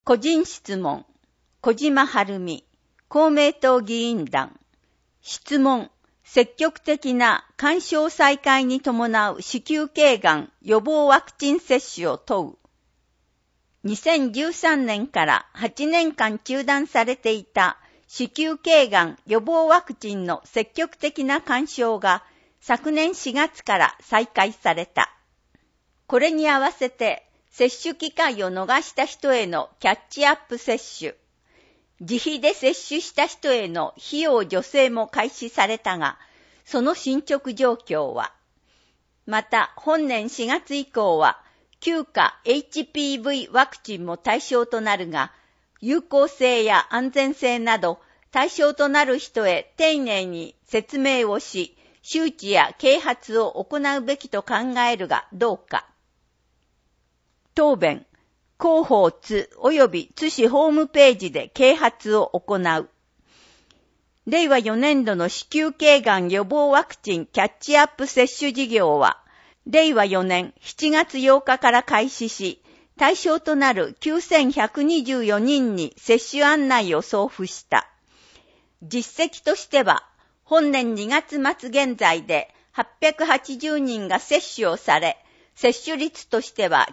個人質問。小島晴美、公明党議員団。質問。積極的な勧奨再開に伴う子宮頸がん予防ワクチン接種を問う。2013年から8年間中断されていた子宮頸がん予防ワクチンの積極的な勧奨が昨年4月から再開された。これに合わせて接種機会を逃した人へのキャッチアップ接種、自費で接種した人への費用助成も開始されたが、その進捗状況は、また本年4月以降は、9価 HPV ワクチンも対象となるが、有効性や安全性など対象となる人へ丁寧に説明をし、周知や啓発を行うべきと考えるがどうか。答弁、広報津及び津市ホームページで啓発を行う。令和4年度の子宮頸がん予防ワクチンキャッチアップ接種事業は、令和4年7月8日から開始し、対象となる9124人に接種案内を送付した。実績としては、本年2月末現在で880人が接種をされ、接種率としては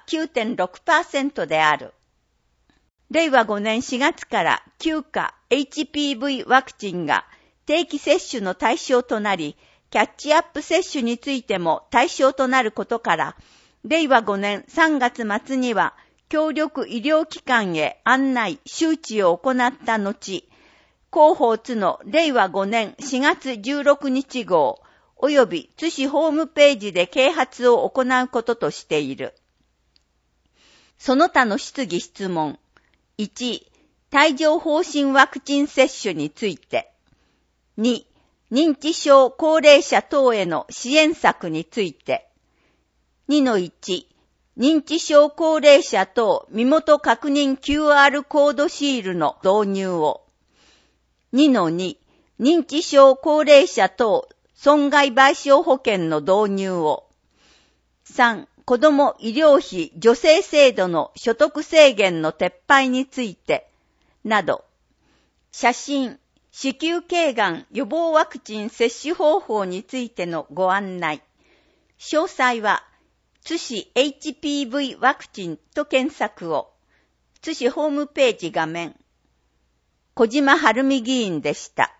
9.6% である。令和5年4月から9価 HPV ワクチンが定期接種の対象となり、キャッチアップ接種についても対象となることから、令和5年3月末には協力医療機関へ案内、周知を行った後、広報津の令和5年4月16日号、および津市ホームページで啓発を行うこととしている。その他の質疑質問。1、帯状疱疹ワクチン接種について。2、認知症高齢者等への支援策について。2-1、認知症高齢者等身元確認 QR コードシールの導入を。2-2、認知症高齢者等損害賠償保険の導入を。3、子ども医療費助成制度の所得制限の撤廃について、など。写真、子宮頸がん予防ワクチン接種方法についてのご案内。詳細は、津市 HPV ワクチンと検索を。津市ホームページ画面。小島晴美議員でした。